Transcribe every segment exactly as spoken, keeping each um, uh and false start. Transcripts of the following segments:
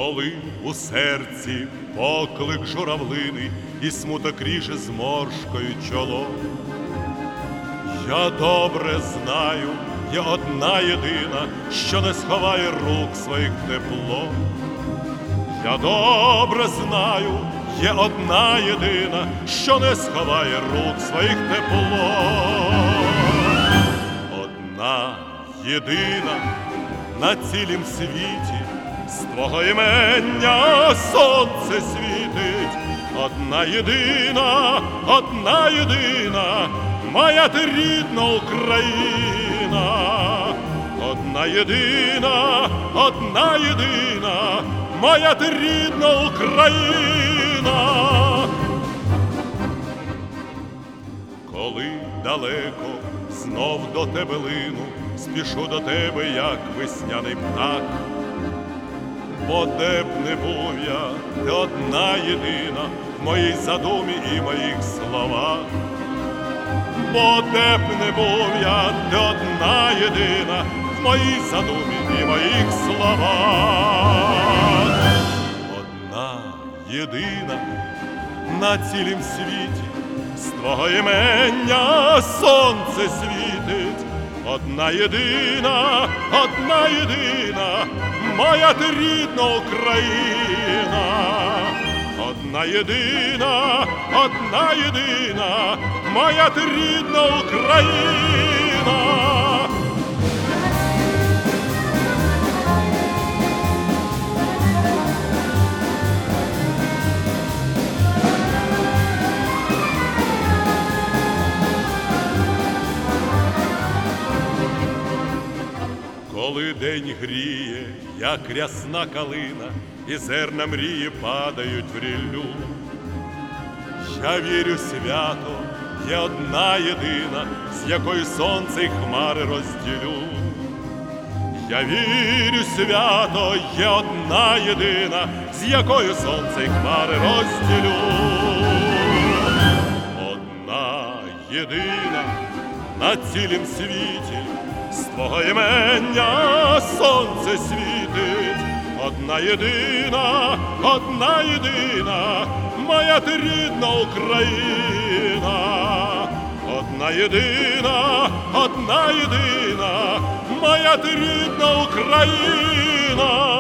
Коли у серці поклик журавлини і смуток ріже зморшкою чоло, я добре знаю, є одна єдина, що не сховає рук своїх тепло. Я добре знаю, є одна єдина, що не сховає рук своїх тепло. Одна єдина на цілім світі, з твого імення сонце світить. Одна єдина, одна єдина, моя ти рідна Україна. Одна єдина, одна єдина, моя ти рідна Україна. Коли далеко знов до тебе лину, спішу до тебе, як весняний птах. Бо де б не був я, ти одна єдина в моїй задумі і моїх словах. Бо де б не був я, ти одна єдина в моїй задумі і моїх словах. Одна єдина на цілім світі, з твого імення сонце світить. Одна єдина, одна єдина, моя ти рідна Україна. Одна єдина, одна єдина, моя ти рідна Україна. Коли день гріє, як рясна калина, і зерна мрії падають в ріллю, я вірю свято, є одна єдина, з якою сонце й хмари розділю. Я вірю свято, є одна єдина, з якою сонце й хмари розділю. Одна єдина на цілім світі, з твого імення сонце світить. Одна єдина, одна єдина, моя ти рідна Україна. Одна єдина, одна єдина, моя ти рідна Україна.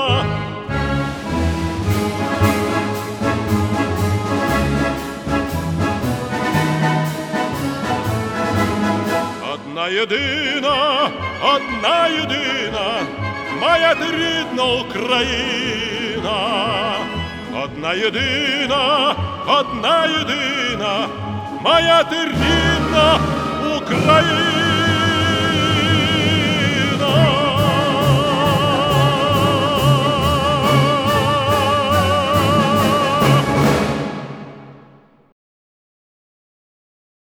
Одна єдина, одна єдина, моя ти рідна Україна. Одна єдина, одна єдина, моя ти рідна Україна.